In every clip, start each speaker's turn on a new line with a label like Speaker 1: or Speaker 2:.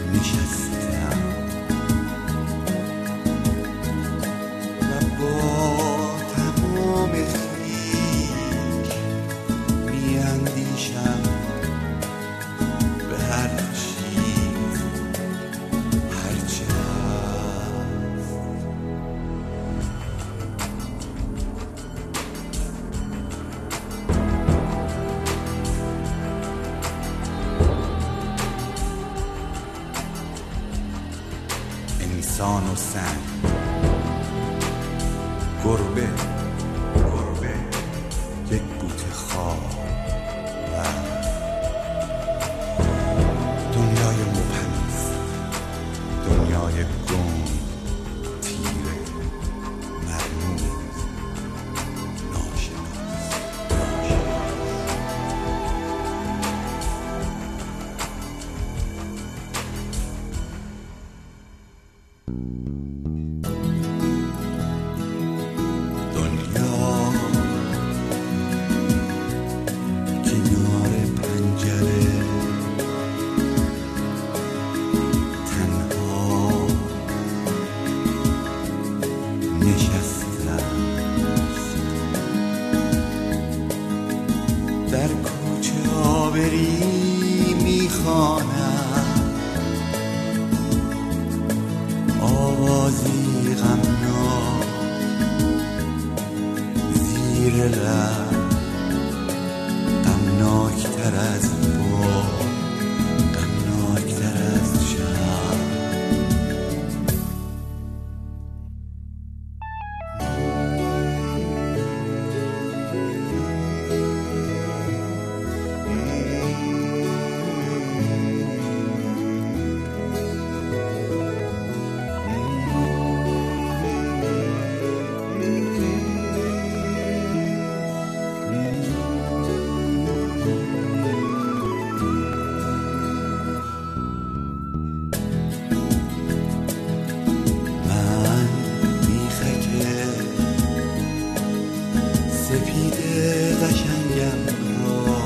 Speaker 1: نشستم و با تمام خویش میاندیشم به هر چیز هرچه هست. انسان و سنگ، گربه یک بوته خار و دنیای مبهم‌است، دنیای گم، تیره، مرموز، ناشناس. دنیا کنار پنجره تنها نشسته است. در کوچه آبری میخوانم آوازی غمناک زیر لب، غمناکتر از باد، غمناکتر از شب. من میخک سپید قشنگم را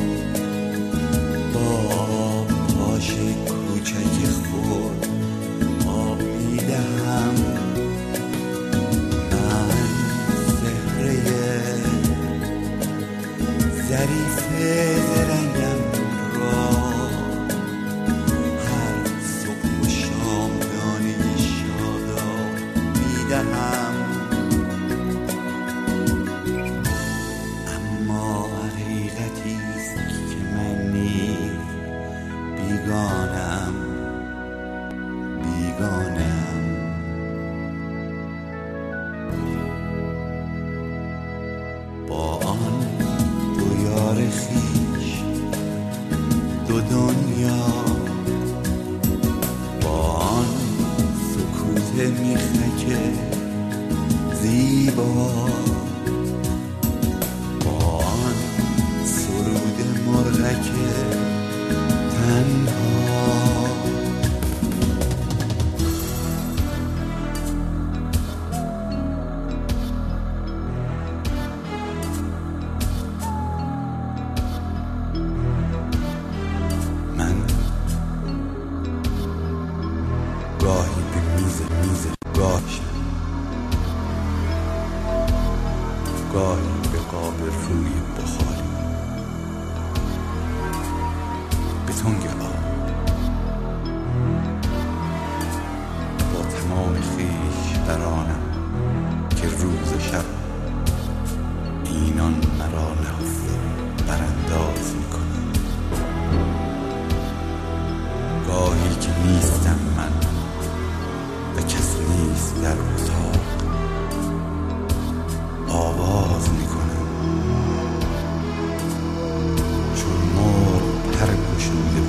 Speaker 1: با پاش کوچک خود آب میدهم. من سحره ظریف زرنگم را هر صبح و شام دانه شاداب میدهم. اما حقیقتی است که من نیز بیگانم. با آن دو یار خویش، دو دنیا، با آن سکوت میخک زیبا، با آن سرود مرغک تنها. من گاهی به میز گاهی به قاب روی بخاری، به تنگ آب، با تمام خویش برانم که روز و شب اینان مرا نهفته برانداز میکنم. گاهی که نیستم من و کس نیست در اتاق، آواز میکنم چون مرغ پر گشوده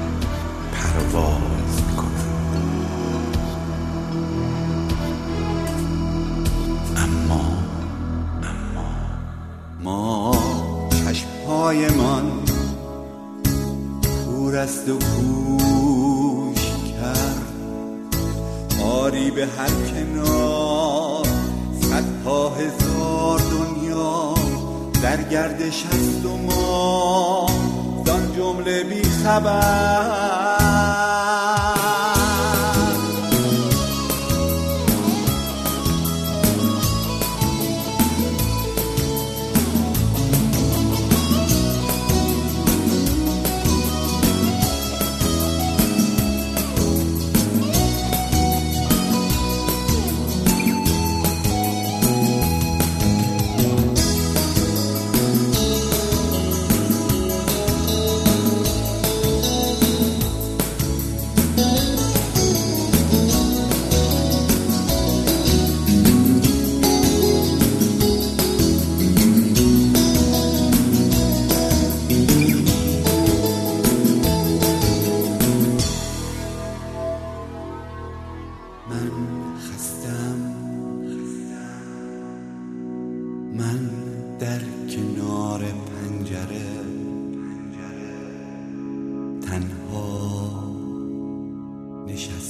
Speaker 1: پرواز میکنم. اما ما چشمهایمان کور است و گوش کرد، آری به هر کنار صدها هزار دنیا در گردش است و ما زان جمله بی خبر. نشسته